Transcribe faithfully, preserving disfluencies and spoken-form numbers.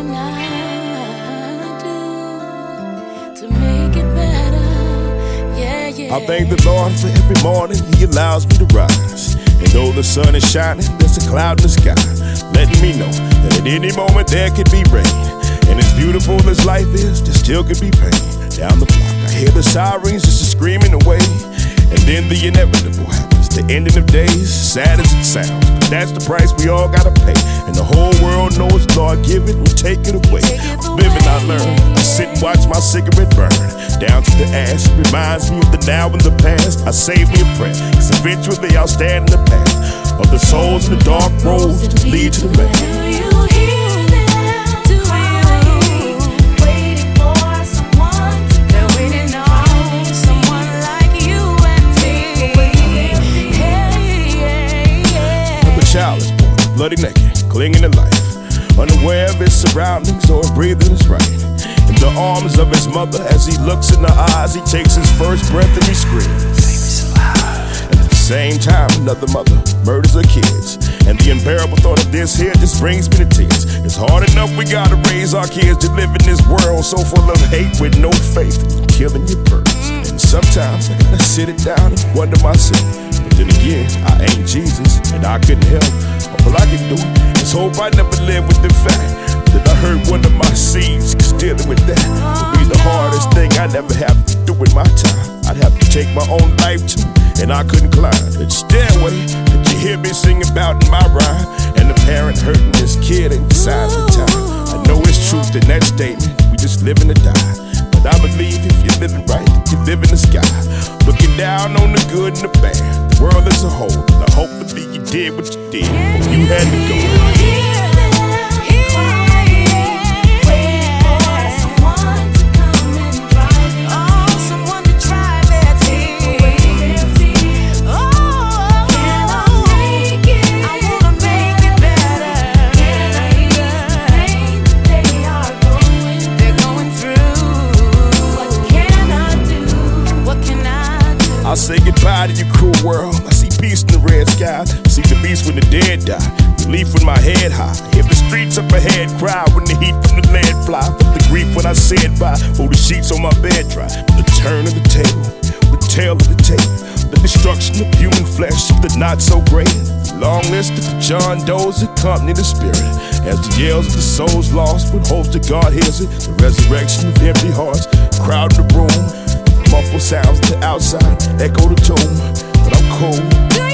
can I do to make it better? Yeah, yeah. I thank the Lord for every morning He allows me to rise. And though the sun is shining, there's a cloud in the sky, letting me know that at any moment there could be rain. And as beautiful as life is, there still could be pain. Down the block, I hear the sirens just a screaming away. And then the inevitable happens, the ending of days, sad as it sounds. But that's the price we all gotta pay. And the whole world knows Lord give it and take it away. Living I learn, I sit and watch my cigarette burn down to the ash. It reminds me of the now and the past. I save me a prayer, cause eventually I'll stand in the path of the souls in the dark roads that lead to the man. Do you hear them? Do you waiting for someone? They're waiting on someone like you and me. Hey, yeah, yeah. The child is born, bloody naked, clinging to life, unaware of his surroundings or breathing his right. In the arms of his mother, as he looks in her eyes, he takes his first breath and he screams. And at the same time, another mother murders her kids. And the unbearable thought of this here just brings me to tears. It's hard enough we gotta raise our kids to live in this world so full of hate with no faith, killing your purpose. And sometimes I gotta sit it down and wonder myself. But then again, I ain't Jesus, and I couldn't help. All I can do is hope I never live with the fact that I heard one of my seeds, cause dealing with that would be the hardest thing I never have to do in my time. I'd have to take my own life too, and I couldn't climb that stairway that you hear me sing about in my rhyme. And the parent hurting this kid ain't the signs of the time. I know it's truth in that statement, we just living to die. But I believe if you're living right, you live in the sky, looking down on the good and the bad, the world as a whole. And hopefully you did what you did before you had to go. I say goodbye to your cruel world. I see peace in the red sky. I see the beast when the dead die. Relief with my head high. Hear the streets up ahead cry when the heat from the lead fly. Felt the grief when I said bye. Hold the sheets on my bed dry. The turn of the table, the tail of the tape. The destruction of human flesh, the not so great. Long list of the John Doe's accompany the spirit. As the yells of the souls lost, but hopes that God hears it. The resurrection of empty hearts, crowd in the room. Muffled sounds to the outside, echo the tomb, but I'm cold.